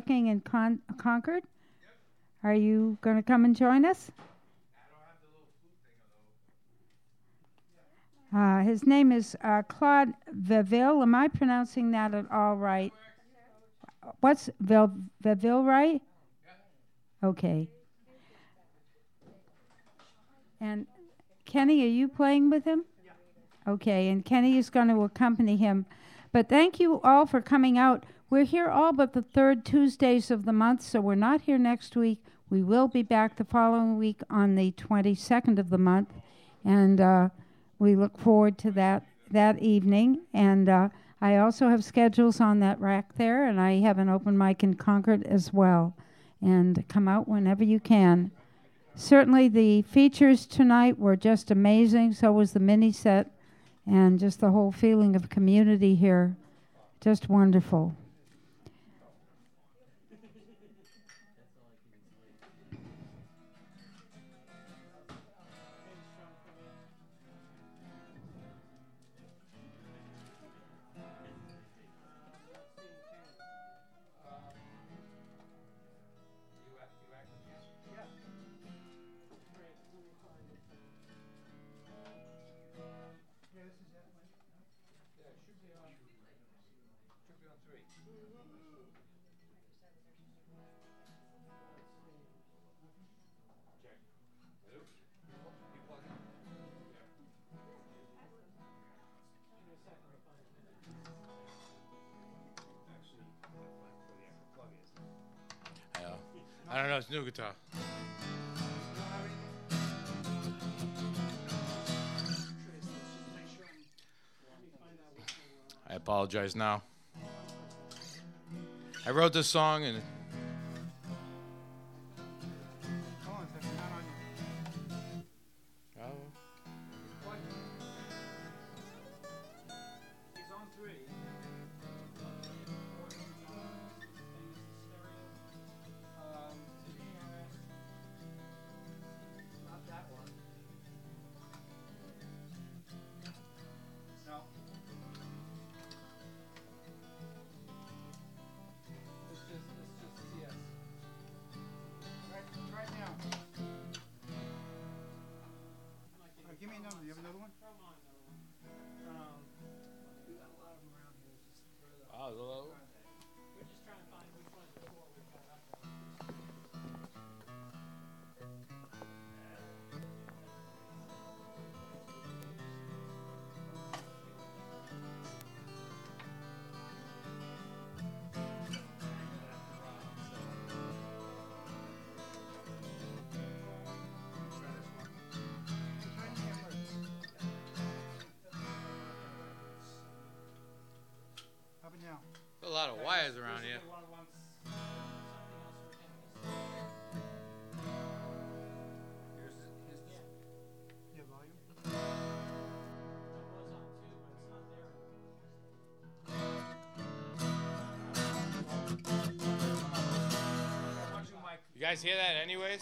working in Concord? Are you going to come and join us? His name is Claude Veville. Am I pronouncing that at all right? What's Veville, right? Okay. And Kenny, are you playing with him? Okay, and Kenny is going to accompany him. But thank you all for coming out. We're here all but the third Tuesdays of the month, so we're not here next week. We will be back the following week on the 22nd of the month, and we look forward to that evening. And I also have schedules on that rack there, and I have an open mic in Concord as well. And come out whenever you can. Certainly the features tonight were just amazing. So was the mini set, and just the whole feeling of community here. Just wonderful. I don't know, it's new guitar. I apologize now. I wrote this song and a lot of wires around here. You guys hear that anyways?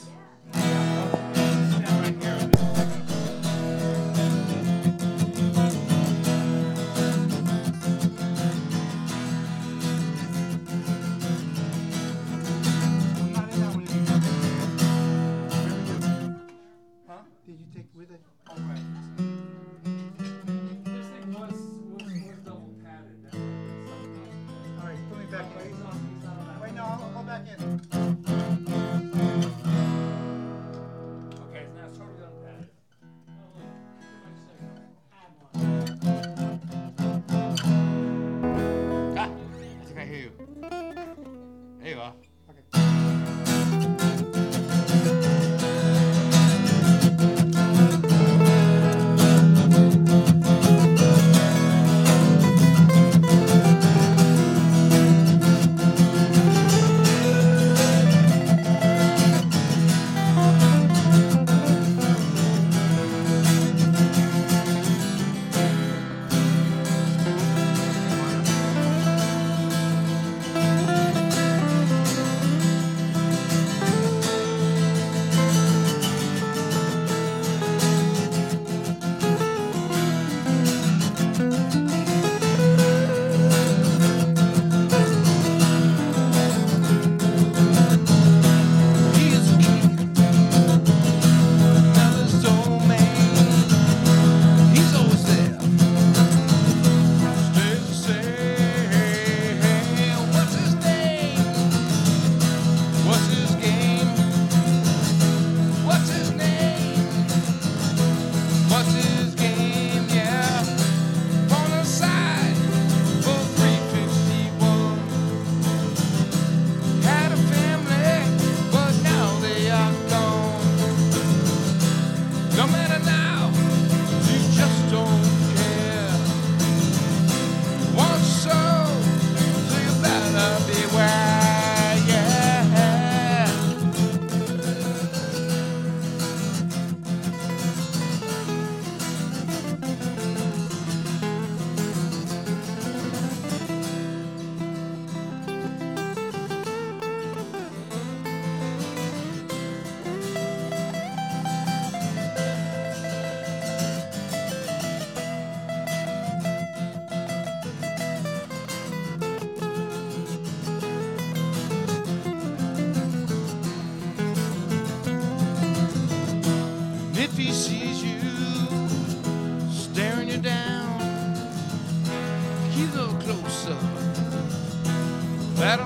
of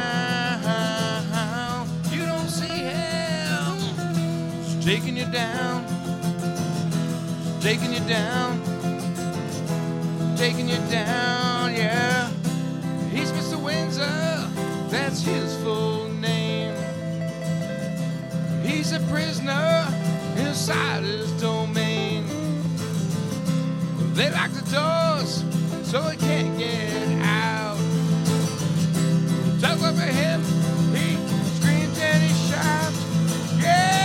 sound. You don't see him. It's taking you down. It's taking you down. Taking you down, yeah. He's Mr. Windsor, that's his full name. He's a prisoner inside his domain. They lock the doors so he can't get out. Talk over him, he screams and he shouts, yeah.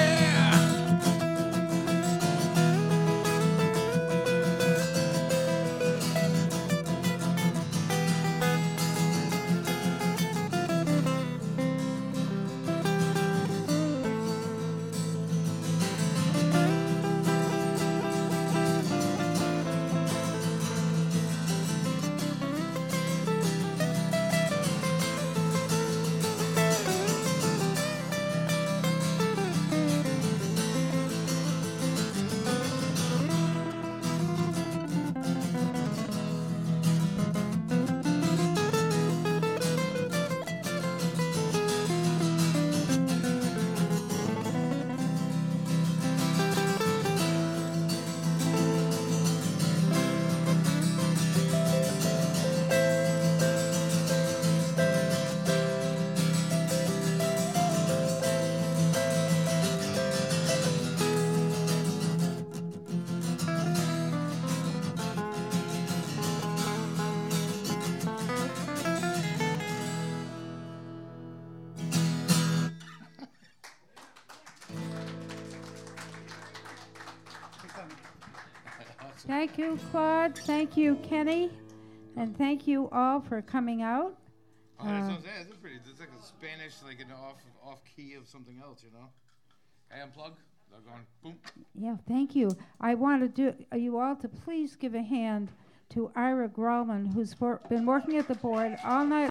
Thank you, Claude. Thank you, Kenny. And thank you all for coming out. Oh, that's what I'm saying. It's pretty. It's like a Spanish, like an off key of something else, you know. I unplug. They're going boom. Yeah, thank you. I want to you all to please give a hand to Ira Grolman, who's been working at the board all night